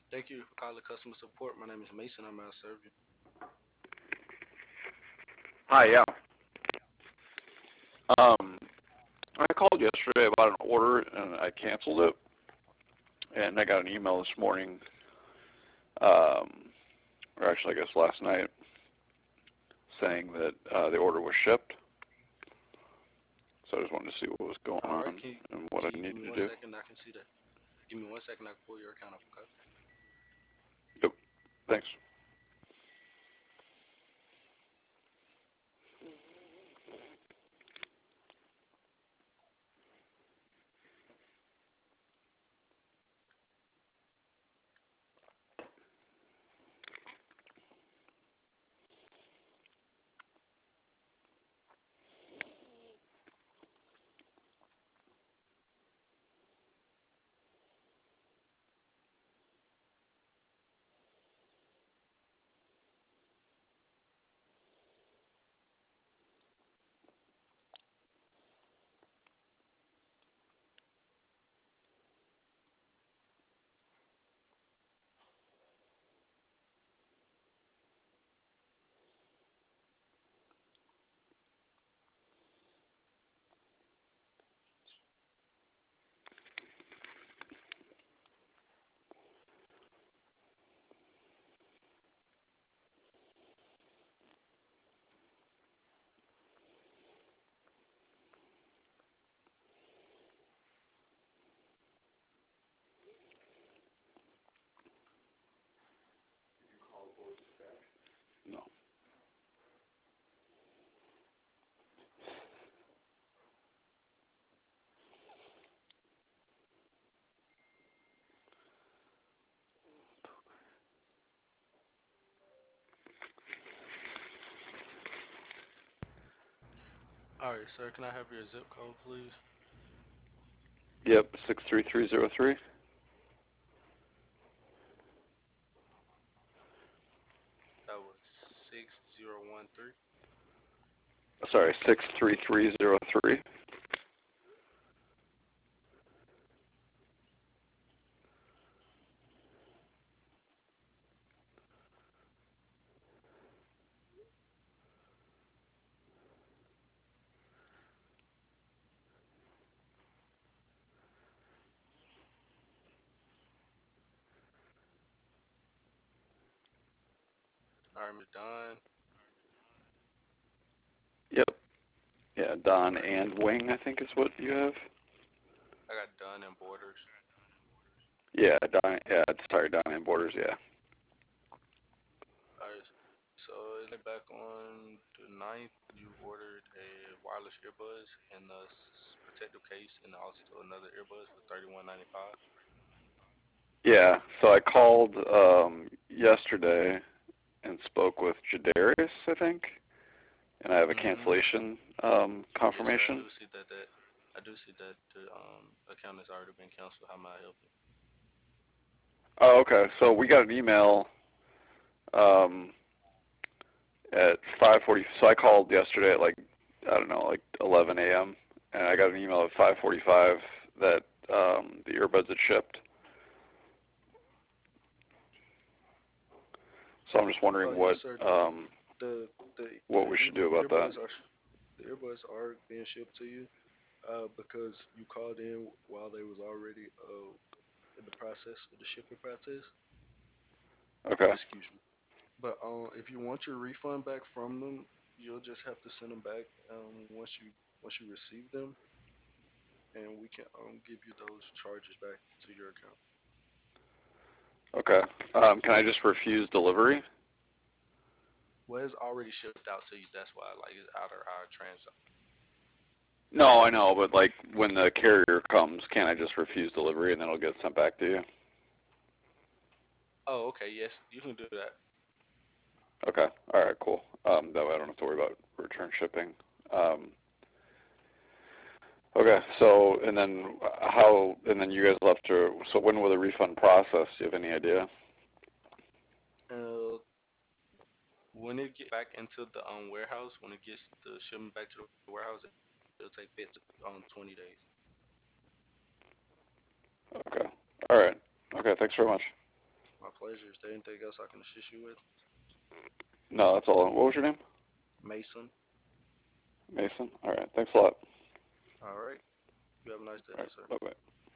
Thank you for calling customer support. My name is Mason. I'm out to serve you. Hi, yeah. Um, I called yesterday about an order and I canceled it, and I got an email this morning, or actually I guess last night, saying that the order was shipped. So I just wanted to see what was going All right, on and what I can you give needed me to one do. second? I can see that. Give me one second. I can pull your account up. Okay. Yep. Thanks. No. All right, sir. Can I have your zip code, please? Yep. 63303. That was 6013. Sorry, 63303. All right, Mr. Don. Yep. Yeah, Don All right. and Wing, I think is what you have. I got Dunn and Borders. Yeah, Don. Yeah, sorry, Don and Borders. Yeah. All right. So it look back on the ninth, you ordered a wireless earbuds and a protective case, and also another earbuds for 31.95. Yeah. So I called yesterday and spoke with Jadarius, I think, and I have a Mm-hmm. cancellation Yes, sir. confirmation. I do see that the account has already been canceled. How may I help you? Oh, okay. So we got an email um, at 5:40. So I called yesterday at like I don't know, like 11 a.m. and I got an email at 5:45 that the earbuds had shipped. So I'm just Oh wondering yes, sir. The the what the we should ear, do about that. earbuds are the earbuds are being shipped to you because you called in while they was already in the process of the shipping process. Okay. Excuse me. But if you want your refund back from them, you'll just have to send them back once you receive them, and we can give you those charges back to your account. Okay. Can I just refuse delivery? Well, it's already shipped out to you. That's why like it's out of our transit. No, I know, but like when the carrier comes, can't I just refuse delivery and then it'll get sent back to you? Oh, okay. Yes, you can do that. Okay. All right. Cool. That way I don't have to worry about return shipping. Um, okay. So and then how? And then you guys left to. So when will the refund process? Do you have any idea? Uh, when it get back into the warehouse, when it gets the shipment back to the warehouse, it'll take 20 days. Okay. All right. Okay. Thanks very much. All right. pleasure. Is there anything else I can assist you with? No, that's all. What was your name? Mason. Mason. All right. Thanks a lot. All right. You have a nice day, All right. sir. Bye bye.